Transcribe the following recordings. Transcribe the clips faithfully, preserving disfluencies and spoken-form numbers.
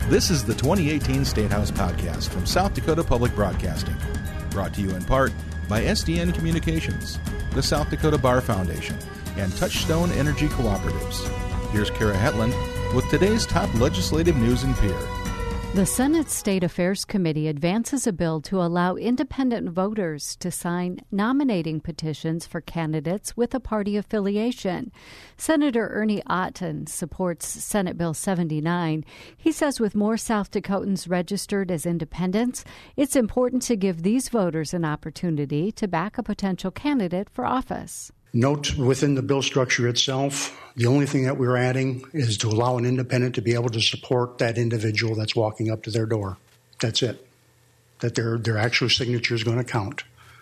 This is the twenty eighteen State House Podcast from South Dakota Public Broadcasting, brought to you in part by S D N Communications, the South Dakota Bar Foundation, and Touchstone Energy Cooperatives. Here's Kara Hetland with today's top legislative news in Pierre. The Senate State Affairs Committee advances a bill to allow independent voters to sign nominating petitions for candidates with a party affiliation. Senator Ernie Otten supports Senate Bill seventy-nine. He says with more South Dakotans registered as independents, it's important to give these voters an opportunity to back a potential candidate for office. Note within the bill structure itself, the only thing that we're adding is to allow an independent to be able to support that individual that's walking up to their door. That's it. That their their actual signature is going to count.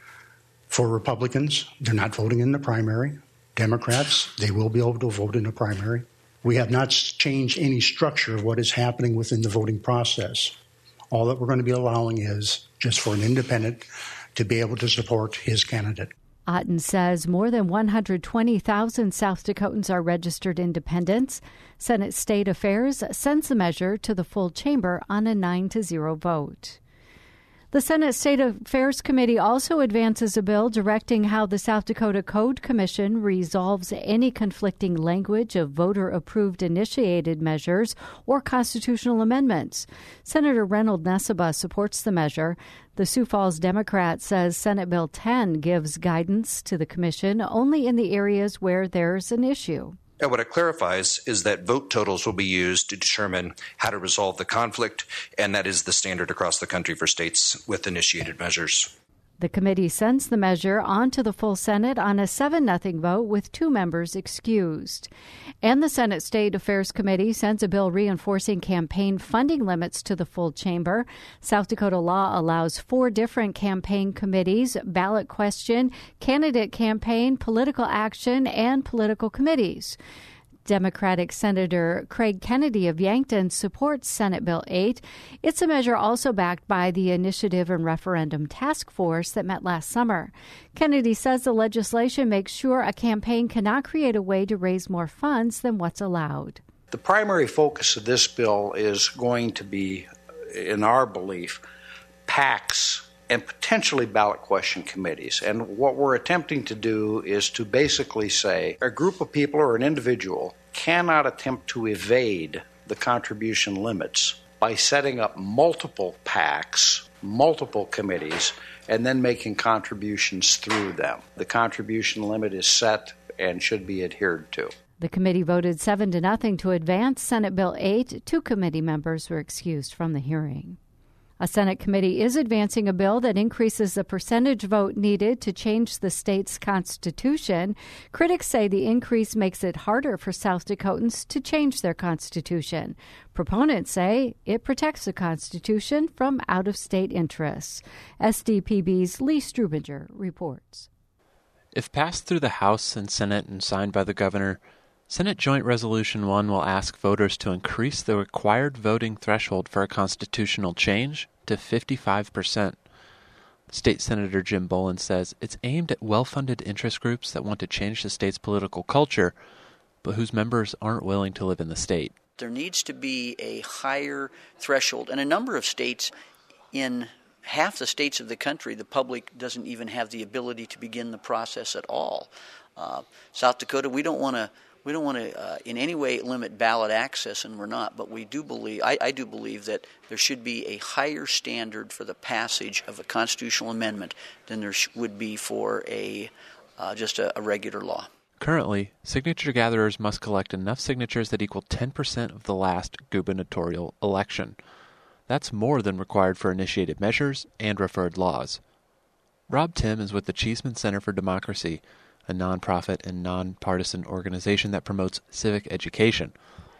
For Republicans, they're not voting in the primary. Democrats, they will be able to vote in the primary. We have not changed any structure of what is happening within the voting process. All that we're going to be allowing is just for an independent to be able to support his candidate. Otten says more than one hundred twenty thousand South Dakotans are registered independents. Senate State Affairs sends the measure to the full chamber on a nine to zero vote. The Senate State Affairs Committee also advances a bill directing how the South Dakota Code Commission resolves any conflicting language of voter-approved initiated measures or constitutional amendments. Senator Reynold Nessebar supports the measure. The Sioux Falls Democrat says Senate Bill ten gives guidance to the commission only in the areas where there's an issue. And what it clarifies is that vote totals will be used to determine how to resolve the conflict, and that is the standard across the country for states with initiated measures. The committee sends the measure on to the full Senate on a seven nothing vote with two members excused. And the Senate State Affairs Committee sends a bill reinforcing campaign funding limits to the full chamber. South Dakota law allows four different campaign committees: ballot question, candidate campaign, political action, and political committees. Democratic Senator Craig Kennedy of Yankton supports Senate Bill eight. It's a measure also backed by the Initiative and Referendum Task Force that met last summer. Kennedy says the legislation makes sure a campaign cannot create a way to raise more funds than what's allowed. The primary focus of this bill is going to be, in our belief, PACs and potentially ballot question committees. And what we're attempting to do is to basically say a group of people or an individual cannot attempt to evade the contribution limits by setting up multiple PACs, multiple committees, and then making contributions through them. The contribution limit is set and should be adhered to. The committee voted seven to nothing to advance Senate Bill eight. Two committee members were excused from the hearing. A Senate committee is advancing a bill that increases the percentage vote needed to change the state's constitution. Critics say the increase makes it harder for South Dakotans to change their constitution. Proponents say it protects the Constitution from out-of-state interests. S D P B's Lee Strubinger reports. If passed through the House and Senate and signed by the governor, Senate Joint Resolution one will ask voters to increase the required voting threshold for a constitutional change to fifty-five percent. State Senator Jim Bolin says it's aimed at well-funded interest groups that want to change the state's political culture, but whose members aren't willing to live in the state. There needs to be a higher threshold. In a number of states, in half the states of the country, the public doesn't even have the ability to begin the process at all. Uh, South Dakota, we don't want to We don't want to uh, in any way limit ballot access, and we're not, but we do believe, I, I do believe that there should be a higher standard for the passage of a constitutional amendment than there sh- would be for a uh, just a, a regular law. Currently, signature gatherers must collect enough signatures that equal ten percent of the last gubernatorial election. That's more than required for initiated measures and referred laws. Rob Tim is with the Cheeseman Center for Democracy, a nonprofit and nonpartisan organization that promotes civic education.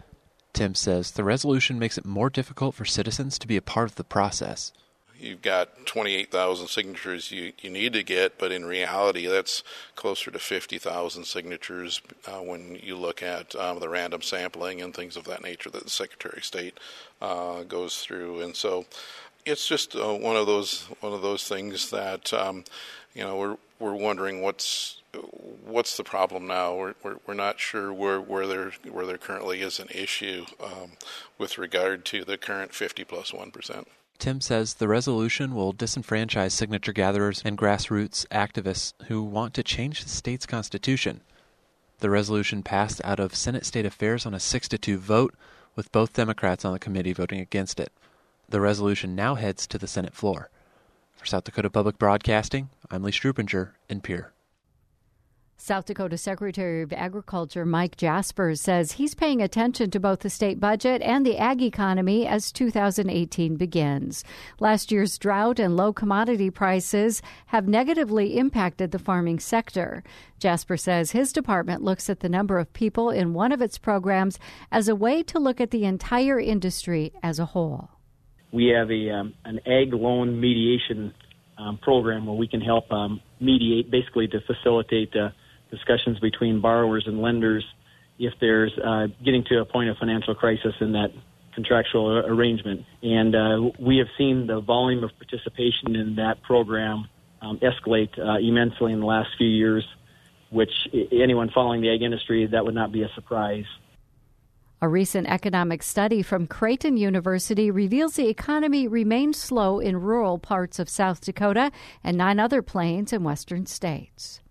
Tim says the resolution makes it more difficult for citizens to be a part of the process. You've got twenty-eight thousand signatures you, you need to get, but in reality that's closer to fifty thousand signatures uh, when you look at um, the random sampling and things of that nature that the Secretary of State uh, goes through. And so it's just uh, one of those one of those things that um, you know, we're we're wondering what's what's the problem now. We're we're, we're not sure where where there where there currently is an issue um, with regard to the current fifty plus one percent. Tim says the resolution will disenfranchise signature gatherers and grassroots activists who want to change the state's constitution. The resolution passed out of Senate State Affairs on a six to two vote, with both Democrats on the committee voting against it. The resolution now heads to the Senate floor. For South Dakota Public Broadcasting, I'm Lee Strupinger in Pierre. South Dakota Secretary of Agriculture Mike Jaspers says he's paying attention to both the state budget and the ag economy as two thousand eighteen begins. Last year's drought and low commodity prices have negatively impacted the farming sector. Jasper says his department looks at the number of people in one of its programs as a way to look at the entire industry as a whole. We have a um, an ag loan mediation um, program where we can help um, mediate, basically to facilitate uh, discussions between borrowers and lenders if there's uh, getting to a point of financial crisis in that contractual arrangement. And uh, we have seen the volume of participation in that program um, escalate uh, immensely in the last few years, which anyone following the ag industry, that would not be a surprise. A recent economic study from Creighton University reveals the economy remains slow in rural parts of South Dakota and nine other plains and western states.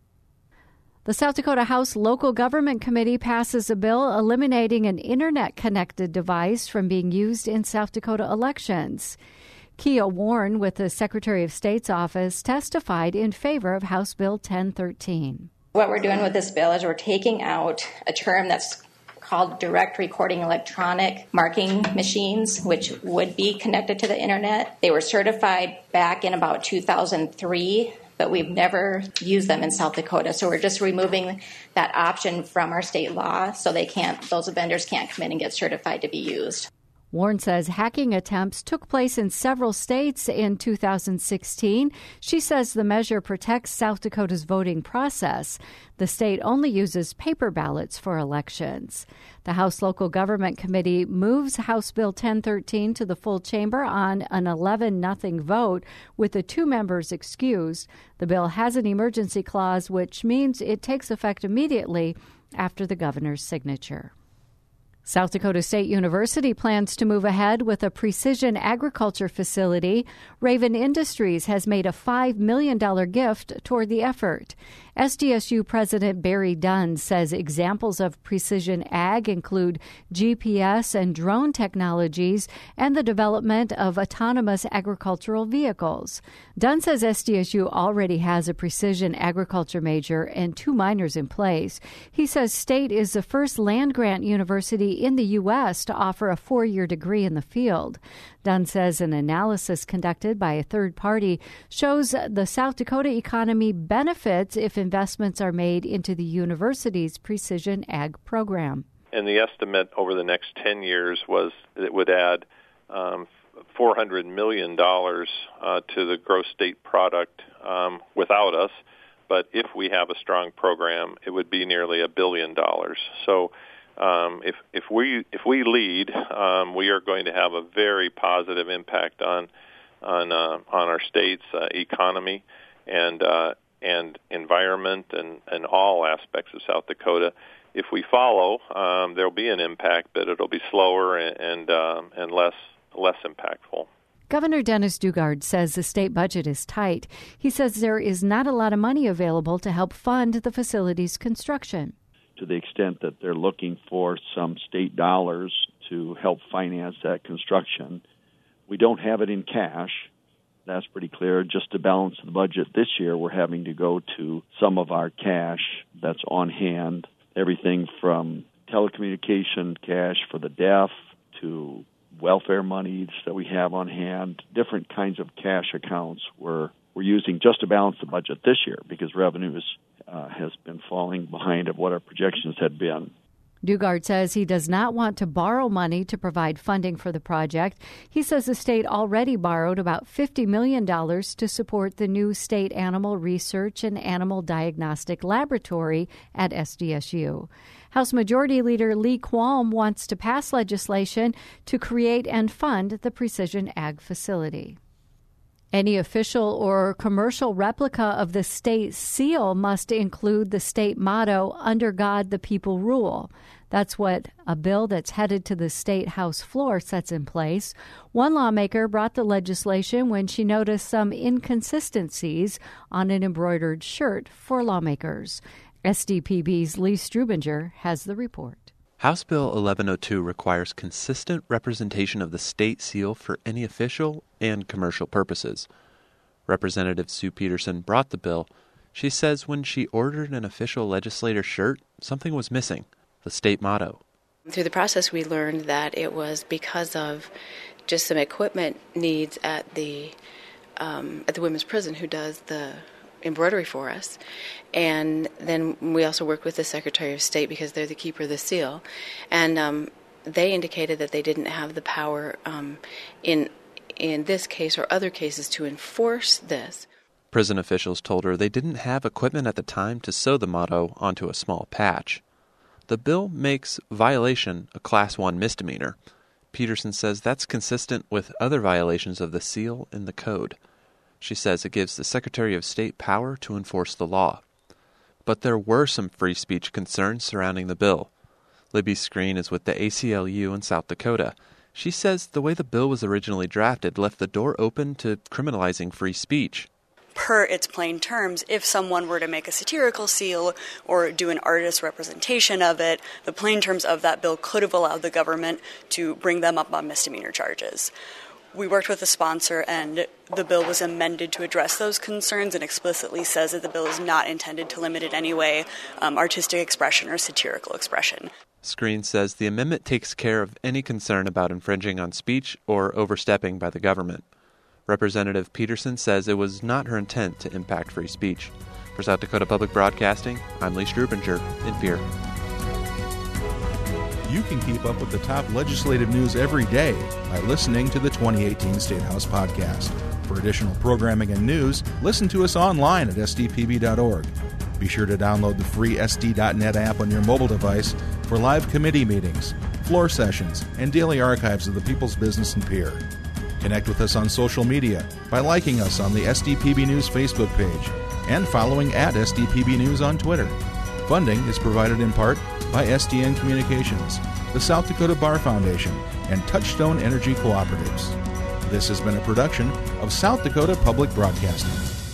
The South Dakota House Local Government Committee passes a bill eliminating an internet-connected device from being used in South Dakota elections. Kia Warren with the Secretary of State's office testified in favor of House Bill ten thirteen. What we're doing with this bill is we're taking out a term that's called direct recording electronic marking machines, which would be connected to the internet. They were certified back in about two thousand three, but we've never used them in South Dakota. So we're just removing that option from our state law so they can't, those vendors can't come in and get certified to be used. Warren says hacking attempts took place in several states in two thousand sixteen. She says the measure protects South Dakota's voting process. The state only uses paper ballots for elections. The House Local Government Committee moves House Bill ten thirteen to the full chamber on an eleven nothing vote, with the two members excused. The bill has an emergency clause, which means it takes effect immediately after the governor's signature. South Dakota State University plans to move ahead with a precision agriculture facility. Raven Industries has made a five million dollars gift toward the effort. S D S U President Barry Dunn says examples of precision ag include G P S and drone technologies and the development of autonomous agricultural vehicles. Dunn says S D S U already has a precision agriculture major and two minors in place. He says state is the first land-grant university in the U S to offer a four-year degree in the field. Dunn says an analysis conducted by a third party shows the South Dakota economy benefits if investments are made into the university's precision ag program. And the estimate over the next ten years was that it would add um, four hundred million dollars uh, to the gross state product um, without us. But if we have a strong program, it would be nearly a billion dollars. So Um, if if we if we lead, um, we are going to have a very positive impact on on uh, on our state's uh, economy and uh, and environment and, and all aspects of South Dakota. If we follow, um, there'll be an impact, but it'll be slower and and, um, and less less impactful. Governor Dennis Daugaard says the state budget is tight. He says there is not a lot of money available to help fund the facility's construction. To the extent that they're looking for some state dollars to help finance that construction. We don't have it in cash. That's pretty clear. Just to balance the budget this year, we're having to go to some of our cash that's on hand, everything from telecommunication cash for the deaf to welfare monies that we have on hand, different kinds of cash accounts we're, we're using just to balance the budget this year because revenue is Uh, has been falling behind of what our projections had been. Daugaard says he does not want to borrow money to provide funding for the project. He says the state already borrowed about fifty million dollars to support the new state animal research and animal diagnostic laboratory at S D S U. House Majority Leader Lee Qualm wants to pass legislation to create and fund the precision ag facility. Any official or commercial replica of the state seal must include the state motto, "Under God, the people rule." That's what a bill that's headed to the State House floor sets in place. One lawmaker brought the legislation when she noticed some inconsistencies on an embroidered shirt for lawmakers. S D P B's Lee Strubinger has the report. House Bill eleven oh two requires consistent representation of the state seal for any official and commercial purposes. Representative Sue Peterson brought the bill. She says when she ordered an official legislator shirt, something was missing, the state motto. Through the process, we learned that it was because of just some equipment needs at the um, at the women's prison who does the embroidery for us. And then we also worked with the Secretary of State because they're the keeper of the seal. And um, they indicated that they didn't have the power um, in in this case or other cases to enforce this. Prison officials told her they didn't have equipment at the time to sew the motto onto a small patch. The bill makes violation a Class one misdemeanor. Peterson says that's consistent with other violations of the seal in the code. She says it gives the Secretary of State power to enforce the law. But there were some free speech concerns surrounding the bill. Libby Screen is with the A C L U in South Dakota. She says the way the bill was originally drafted left the door open to criminalizing free speech. Per its plain terms, if someone were to make a satirical seal or do an artist representation of it, the plain terms of that bill could have allowed the government to bring them up on misdemeanor charges. We worked with the sponsor, and the bill was amended to address those concerns and explicitly says that the bill is not intended to limit in any way um, artistic expression or satirical expression. Screen says the amendment takes care of any concern about infringing on speech or overstepping by the government. Representative Peterson says it was not her intent to impact free speech. For South Dakota Public Broadcasting, I'm Lee Strubinger in Pierre. You can keep up with the top legislative news every day by listening to the twenty eighteen State House Podcast. For additional programming and news, listen to us online at S D P B dot org. Be sure to download the free S D dot net app on your mobile device for live committee meetings, floor sessions, and daily archives of the people's business in Pierre. Connect with us on social media by liking us on the S D P B News Facebook page and following at S D P B News on Twitter. Funding is provided in part by S D N Communications, the South Dakota Bar Foundation, and Touchstone Energy Cooperatives. This has been a production of South Dakota Public Broadcasting.